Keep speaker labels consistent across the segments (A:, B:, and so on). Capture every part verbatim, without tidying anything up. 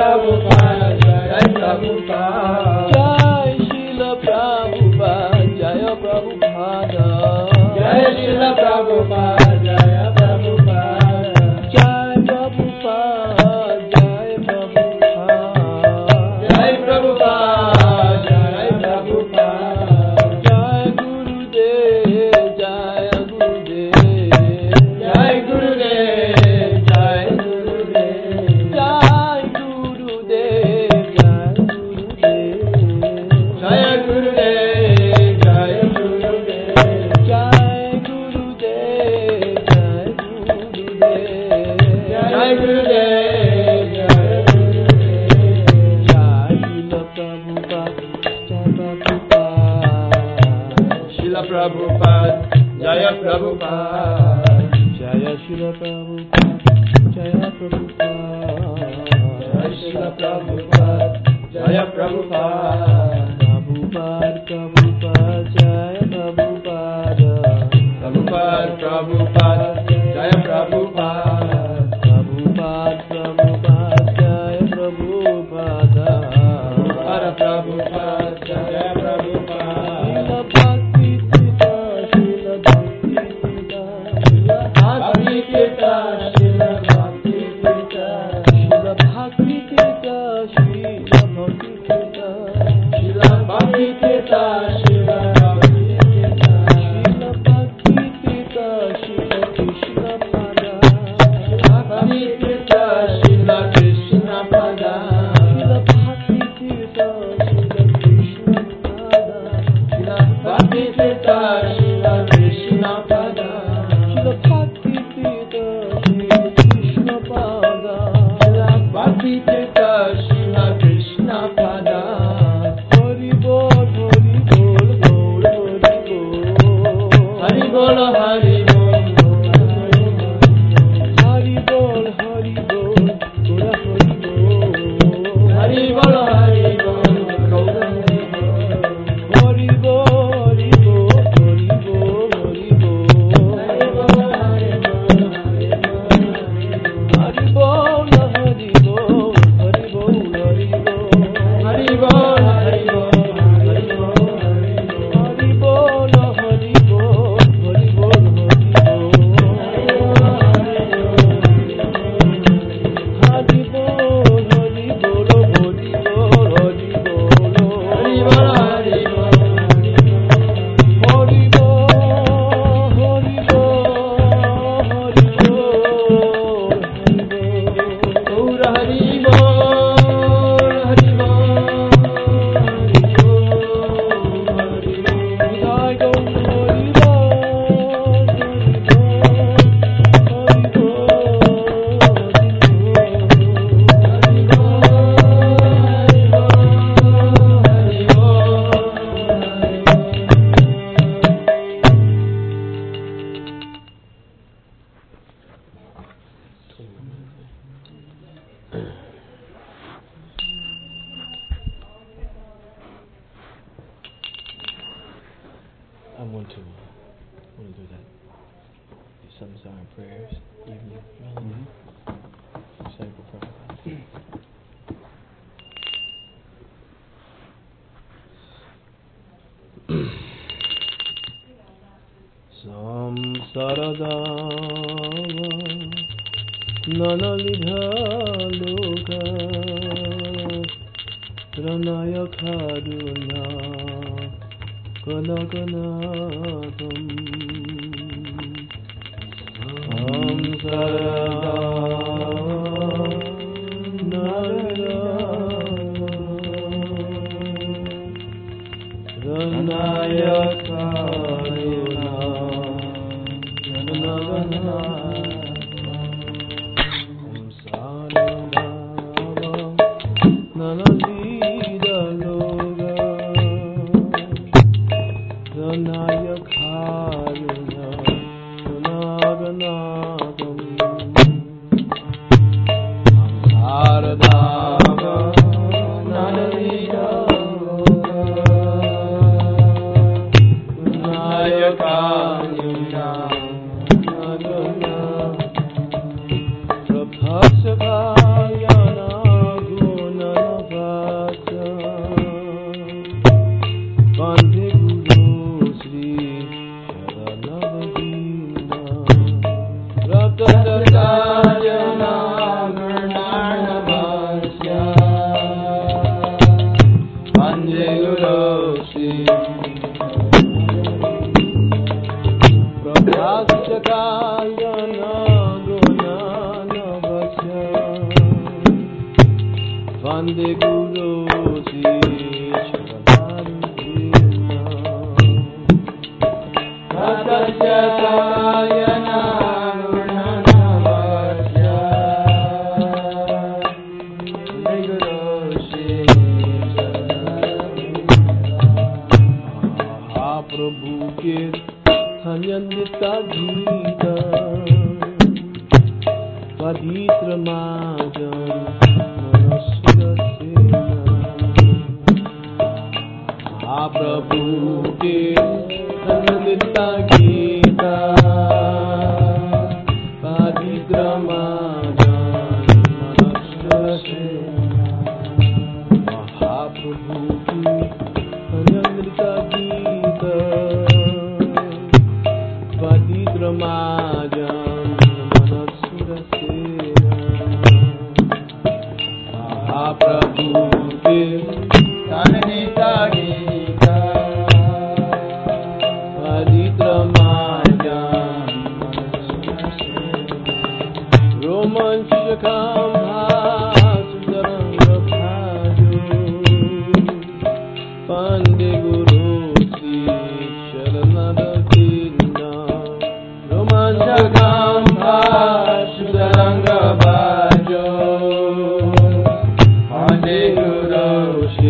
A: Prabhupada, Jai Prabhupada.
B: Jai Srila Prabhupada, Jaya Prabhupada.
A: Jai Srila Prabhupada, Jaya Prabhupada.
B: Jai Prabhupada, Jai Prabhupada.
A: Jai Prabhupada, Jai Prabhupada.
B: Jai Gurudev, Jai Gurudev.
A: Jai Gurudev, Jai Gurudev.
B: Jai Gurudev, Jai Gurudev.
A: Jai Gurudev, Jai Gurudev.
B: Jai Gurudev, Jai Gurudev.
A: Jai Gurudev, Jai Gurudev.
B: Srila Prabhupada, Jaya Prabhupada.
A: Jaya
B: Srila Prabhupada, Jaya Prabhupada.
A: Jai Srila Prabhupada, Jaya Prabhupada.
B: Prabhupada, Prabhupada, Jaya Prabhupada.
A: Prabhupada, Prabhupada, Jaya Prabhupada.
B: Prabhupada, Prabhupada, Jaya Prabhupada.
A: Para Prabhupada, Jaya Prabhupada.
B: Srila Bhakti Sita, Srila Bhakti Sita.
A: Bhakti Tirtha, Srila Bhakti Tirtha.
B: Srila Bhakti Sita, Srila Bhakti Sita.
A: Srila Bhakti Tirtha, Srila Bhakti Tirtha.
B: Srila Bhakti Sita, Srila Krishna Pada.
A: Bhakti Tirtha, Srila Krishna Pada.
B: Srila Bhakti Sita, Srila Krishna Pada.
A: Srila Bhakti Tirtha, Srila Krishna Pada.
B: Srila Bhakti Sita, Srila Krishna Pada.
A: Srila Bhakti Tirtha, Srila Krishna Pada.
B: Hari Bol, Hari Bol, Bol, Hari Bol.
A: Hari Bol, Hari Bol.
B: Hari Bol, Hari Bol, Gora Hari
A: Hari
B: Bol.
A: Bol, Hari Bol, Gaura Hari Bol.
B: Hari Bol, Hari Bol, Hari Bol, Hari Bol.
A: Hari Bol, Hari Bol, Hari Bol.
B: Hari Bol, Hari Bol, Hari Bol, Hari Bol.
A: Hari Bol, Hari Bol, Hari Bol. Hari Bol, Hari Bol,
B: I want to, uh, want to do that. The samsara prayers, evening melody. Say for Prabhupada. Samsaradava nanalidha loka ranaya karunya kanakanatam samsaradava nanalidha ranaya karunya Prabhasavayana Pande Guru Sri Prabhu ke Dhanyandita Gita Vaditra Majan Manasura Sena Prabhu ke Dhanyandita Gita Vaditra Majan Manasura Sena Mahaprabhu ke Dhanyandita Gita Vaditra Majan Manasura Sena Mahaprabhu ke Dhanyandita Gita Vaditra Majan Manasura Sena Romanchakam Bhasundaranga Bhajo Pande Guru Sri Sharanadatina Romanchakam Bhasundaranga Bhajo Pande Guru Sri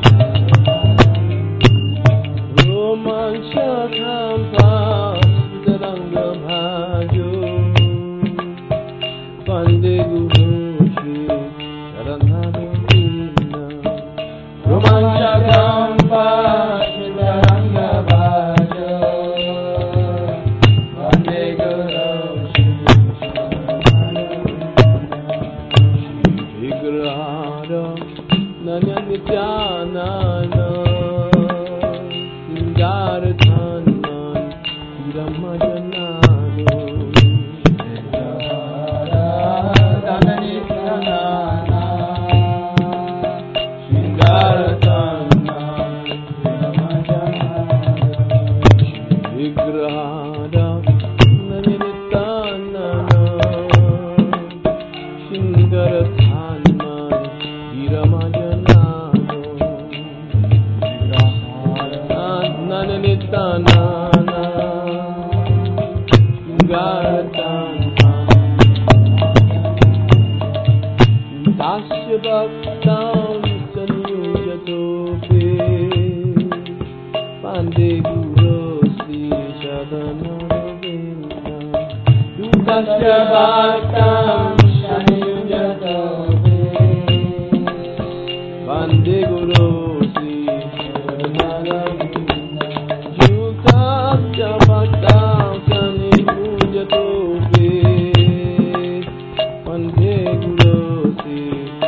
B: Romanchakam Bhasundaranga Bhajo Pande Guru Sri Sharanadatina Romanchakam Bhasundaranga Bhajo Pande Guru Sri Sharanadatina Vigrahara Nanyamidyanana Singarathanan Hiramajanano Vigrahara Nanyamidyanana Singarathanan Hiramajanano Vigrahara Nanyamidyanana Singarathanan Hiramajanano Nananitanana Singaratana Dasya Bhaktam Sanyujatope Pande Guru Sri Sharanadavinda Dasya Bhaktam Sanyujatope Pande Guru Sri Sharanadavinda Dasya Bhaktam Sanyujatope Pande Guru Sri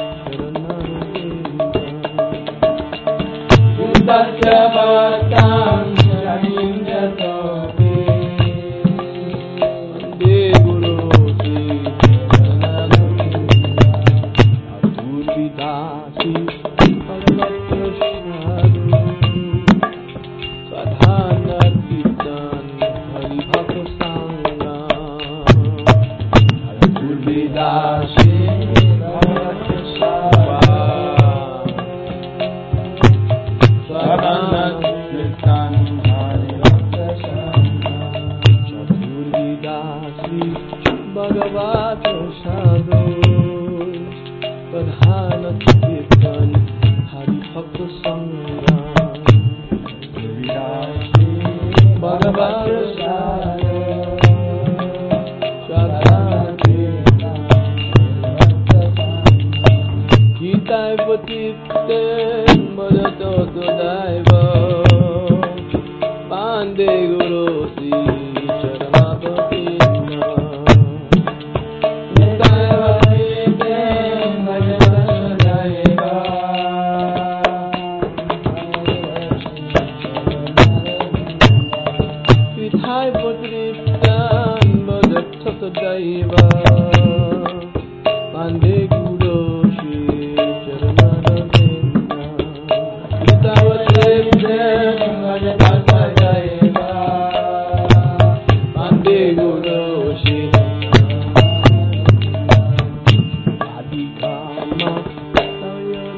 B: Sharanadavinda Dasya Bhaktam Sanyujatope Pande Guru Sri Sharanadavinda Adurvidasi Paramaprasadu Sadhana Kirtan Hari Bhakta Sangha Adurvidasi Sadhana Kirtan Hari Bhakta Sangha Adurvidasi Bhagavata Sadhu Sadhana Kirtan Hari Bhakta Sangha Bhagavata Sadhu Sadhana Kirtan Gitaiva Tirten Bhajato Daiva Pande Guru Sri Sharanadavinda Gitaiva Tirten Bhajato Daiva Gitaiva Tirten Bhajato Daiva Pande Guru Sri Sharanadavinda Gitaiva Tirten Bhajato Daiva Pande Guru Sri Adhikama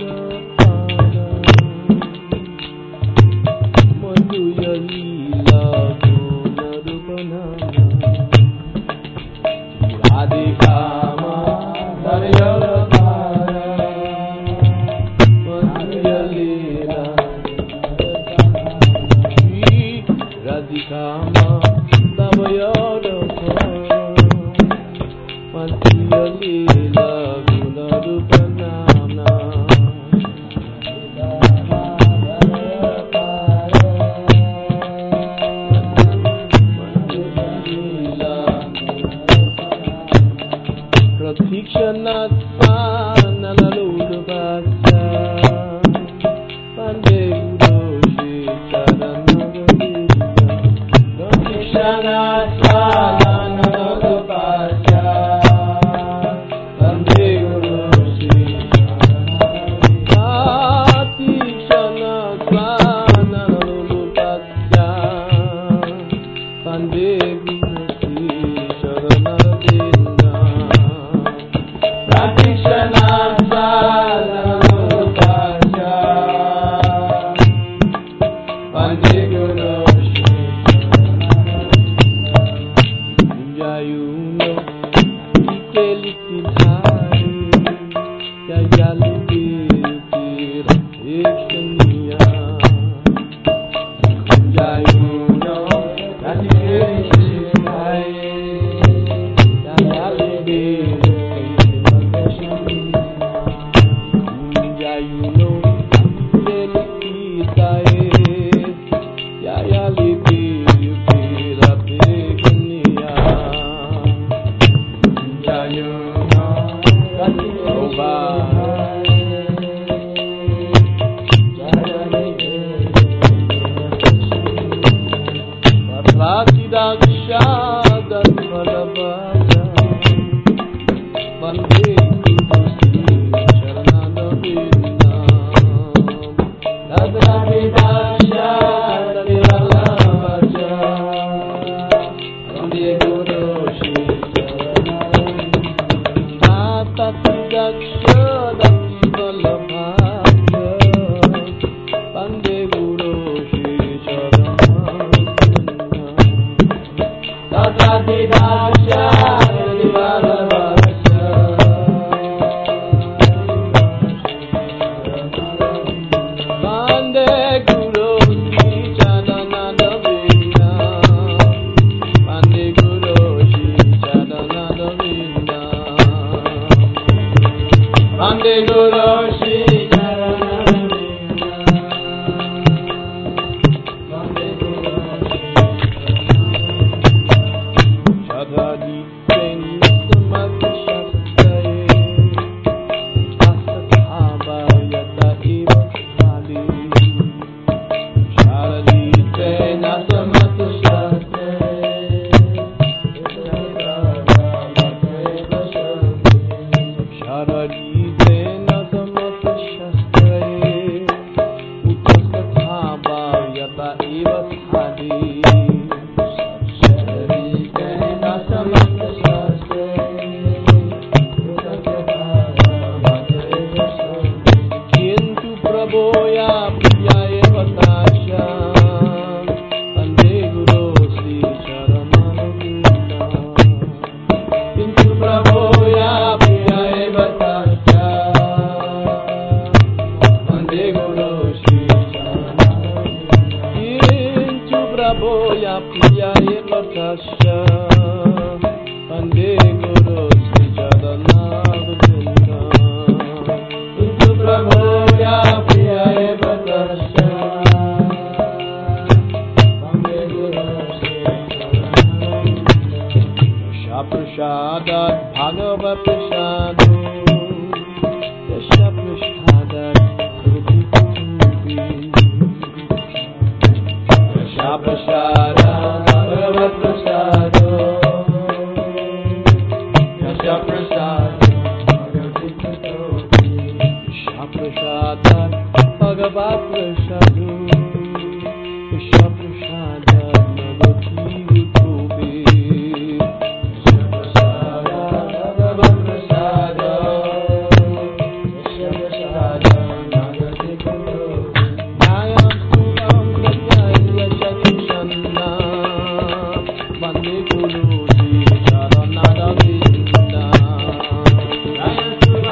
A: Guru Ji Charanada Vinda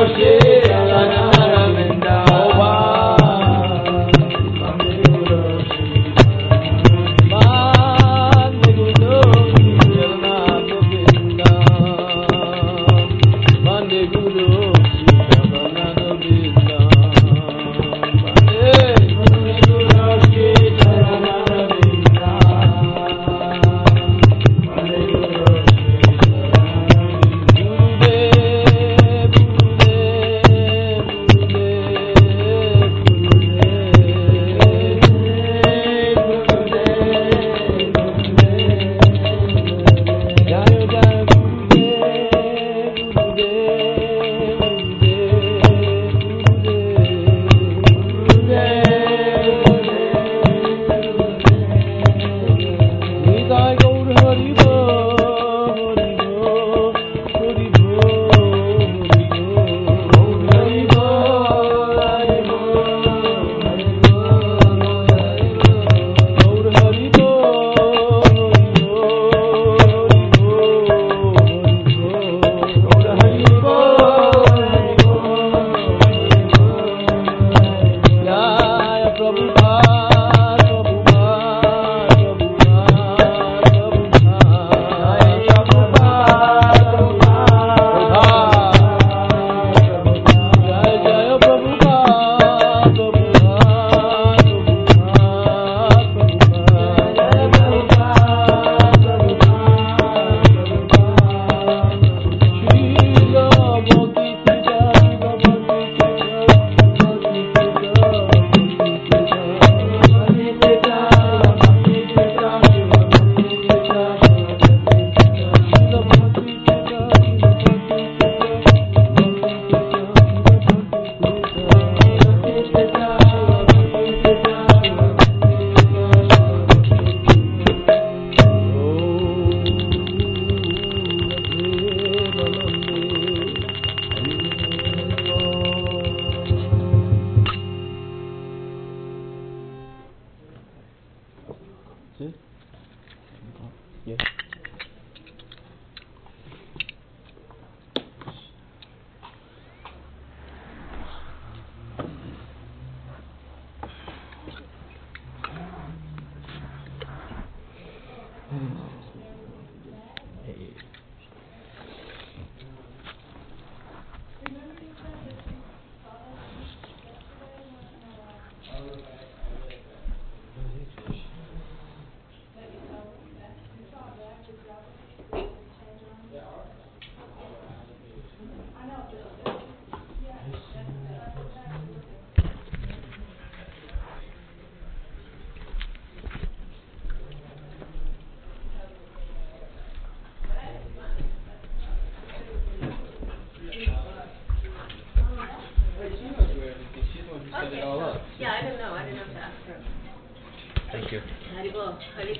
B: Thank you.